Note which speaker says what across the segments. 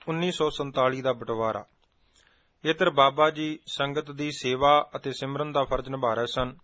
Speaker 1: 1947 ਦਾ ਬਟਵਾਰਾ। ਇਧਰ ਬਾਬਾ ਜੀ ਸੰਗਤ ਦੀ ਸੇਵਾ ਅਤੇ ਸਿਮਰਨ ਦਾ ਫਰਜ਼ ਨਿਭਾ ਰਹੇ ਸਨ।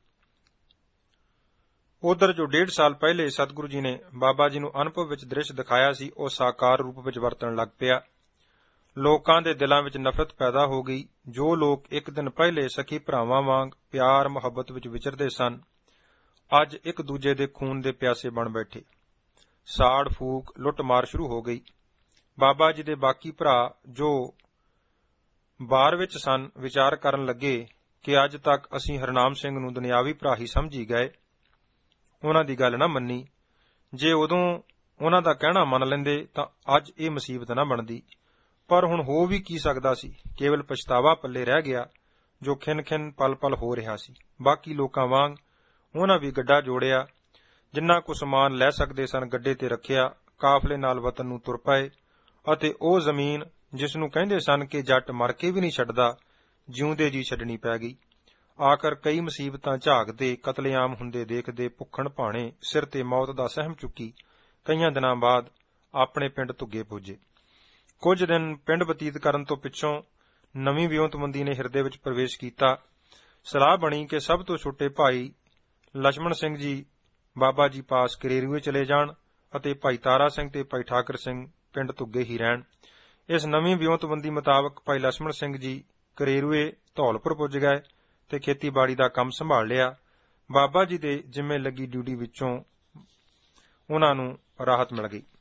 Speaker 1: ਉਧਰ ਜੋ 1.5 ਸਾਲ ਪਹਿਲੇ ਸਤਿਗੁਰੂ ਜੀ ਨੇ ਬਾਬਾ ਜੀ ਨੂੰ ਅਨੁਭਵ ਵਿੱਚ ਦ੍ਰਿਸ਼ ਦਿਖਾਇਆ ਸੀ, ਉਹ ਸਾਕਾਰ ਰੂਪ ਵਿੱਚ ਵਰਤਣ ਲੱਗ ਪਿਆ। ਲੋਕਾਂ ਦੇ ਦਿਲਾਂ ਵਿੱਚ ਨਫ਼ਰਤ ਪੈਦਾ ਹੋ ਗਈ। ਜੋ ਲੋਕ ਇੱਕ ਦਿਨ ਪਹਿਲੇ ਸਖੀ ਭਰਾਵਾਂ ਵਾਂਗ ਪਿਆਰ ਮੁਹੱਬਤ ਵਿੱਚ ਵਿਚਰਦੇ ਸਨ, ਅੱਜ ਇੱਕ ਦੂਜੇ ਦੇ ਖੂਨ ਦੇ ਪਿਆਸੇ ਬਣ ਬੈਠੇ। ਸਾੜ ਫੂਕ ਲੁੱਟ ਮਾਰ ਸ਼ੁਰੂ ਹੋ ਗਈ। ਬਾਬਾ ਜੀ ਦੇ ਬਾਕੀ ਭਰਾ ਜੋ ਬਾਰ ਵਿੱਚ ਸਨ, ਵਿਚਾਰ ਕਰਨ ਲੱਗੇ ਕਿ ਅੱਜ ਤੱਕ ਅਸੀਂ ਹਰਨਾਮ ਸਿੰਘ ਨੂੰ ਦੁਨਿਆਵੀ ਭਰਾ ਹੀ ਸਮਝੀ ਗਏ, ਉਹਨਾਂ ਦੀ ਗੱਲ ਨਾ ਮੰਨੀ। ਜੇ ਉਦੋਂ ਉਹਨਾਂ ਦਾ ਕਹਿਣਾ ਮੰਨ ਲੈਂਦੇ ਤਾਂ ਅੱਜ ਇਹ ਮੁਸੀਬਤ ਨਾ ਬਣਦੀ। ਪਰ ਹੁਣ ਹੋ ਵੀ ਕੀ ਸਕਦਾ ਸੀ। ਕੇਵਲ ਪਛਤਾਵਾ ਪੱਲੇ ਰਹਿ ਗਿਆ, ਜੋ ਖਿੰਨ ਖਿੰਨ ਪਲ ਪਲ ਹੋ ਰਿਹਾ ਸੀ। ਬਾਕੀ ਲੋਕਾਂ ਵਾਂਗ ਉਹਨਾਂ ਵੀ ਗੱਡਾ ਜੋੜਿਆ। ਜਿੰਨਾ ਕੁ ਸਮਾਨ ਲੈ ਸਕਦੇ ਸਨ ਗੱਡੇ ਤੇ ਰੱਖਿਆ। ਕਾਫਲੇ ਨਾਲ ਵਤਨ ਨੂੰ ਤੁਰ ਪਏ ਅਤੇ ਉਹ ਜ਼ਮੀਨ ਜਿਸ ਨੂੰ ਕਹਿੰਦੇ ਸਨ ਕਿ ਜੱਟ ਮਰ ਕੇ ਵੀ ਨਹੀਂ ਛੱਡਦਾ, ਜਿਉਂਦੇ ਜੀ ਛੱਡਣੀ ਪੈ ਗਈ। ਆਖਰ ਕਈ ਮੁਸੀਬਤਾਂ ਝਾਕਦੇ, ਕਤਲੇਆਮ ਹੁੰਦੇ ਦੇਖਦੇ ਭੁੱਖਣ ਭਾਣੇ ਸਿਰ ਤੇ ਮੌਤ ਦਾ ਸਹਿਮ ਚੁੱਕੀ ਕਈਆਂ ਦਿਨਾਂ ਬਾਅਦ ਆਪਣੇ ਪਿੰਡ ਧੁੱਗੇ ਪੁੱਜੇ। ਕੁਝ ਦਿਨ ਪਿੰਡ ਬਤੀਤ ਕਰਨ ਤੋਂ ਪਿੱਛੋਂ ਨਵੀਂ ਵਿਉਂਤਬੰਦੀ ਨੇ ਹਿਰਦੇ ਵਿੱਚ ਪ੍ਰਵੇਸ਼ ਕੀਤਾ। ਸਲਾਹ ਬਣੀ ਕਿ ਸਭ ਤੋਂ ਛੋਟੇ ਭਾਈ ਲਛਮਣ ਸਿੰਘ ਜੀ ਬਾਬਾ ਜੀ ਪਾਸ ਕਰੇਰੂਏ ਚਲੇ ਜਾਣ ਅਤੇ ਭਾਈ ਤਾਰਾ ਸਿੰਘ ਤੇ ਭਾਈ ਠਾਕਰ ਸਿੰਘ ਪਿੰਡ ਧੁੱਗੇ ਹੀ ਰਹਿਣ। ਇਸ ਨਵੀਂ ਵਿਉਂਤਬੰਦੀ ਮੁਤਾਬਕ ਭਾਈ ਲਛਮਣ ਸਿੰਘ ਜੀ ਕਰੇਰੂਏ ਧੌਲਪੁਰ ਪੁੱਜ ਗਏ ਤੇ ਖੇਤੀਬਾੜੀ ਦਾ ਕੰਮ ਸੰਭਾਲ ਲਿਆ। ਬਾਬਾ ਜੀ ਦੇ ਜਿੰਮੇ ਲੱਗੀ ਡਿਊਟੀ ਵਿੱਚੋਂ ਉਹਨਾਂ ਨੂੰ ਰਾਹਤ ਮਿਲ ਗਈ।